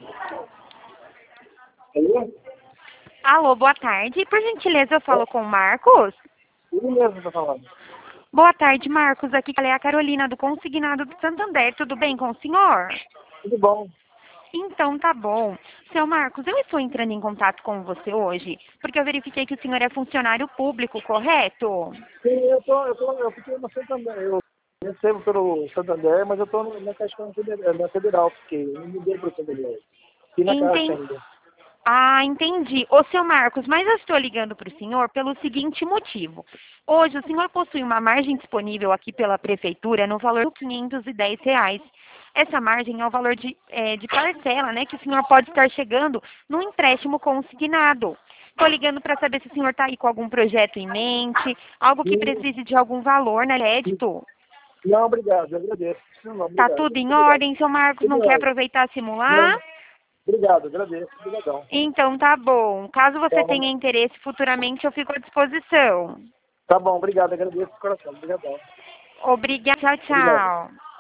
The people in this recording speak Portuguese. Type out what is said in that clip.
Alô? Alô, boa tarde. Por gentileza, eu falo com o Marcos? Ele mesmo tá falando. Boa tarde, Marcos. Aqui é a Carolina do Consignado do Santander. Tudo bem com o senhor? Tudo bom? Então, tá bom. Seu Marcos, eu estou entrando em contato com você hoje porque eu verifiquei que o senhor é funcionário público, correto? Sim, eu fiquei no Santander. Eu recebo pelo Santander, mas eu tô na Caixa Federal, na Federal, porque eu não mudei pro Santander. Fiquei na Caixa Entendi. ainda. Ah, entendi. Ô, seu Marcos, mas eu estou ligando para o senhor pelo seguinte motivo. Hoje, o senhor possui uma margem disponível aqui pela prefeitura no valor de R$ 510. Essa margem é o valor de parcela, né, que o senhor pode estar chegando num empréstimo consignado. Estou ligando para saber se o senhor está aí com algum projeto em mente, algo que Sim, precise de algum valor, né, sim. crédito. Não, obrigado, eu agradeço. Não, Tá obrigado. tudo em Obrigado. ordem, seu Marcos Tudo não quer bem. aproveitar simular? Não, obrigado, agradeço. Obrigadão. Então tá bom. Caso você Então, tenha interesse futuramente, eu fico à disposição. tá bom, obrigado, agradeço de coração. Obrigadão. Obrigada. Tchau, Obrigado. tchau.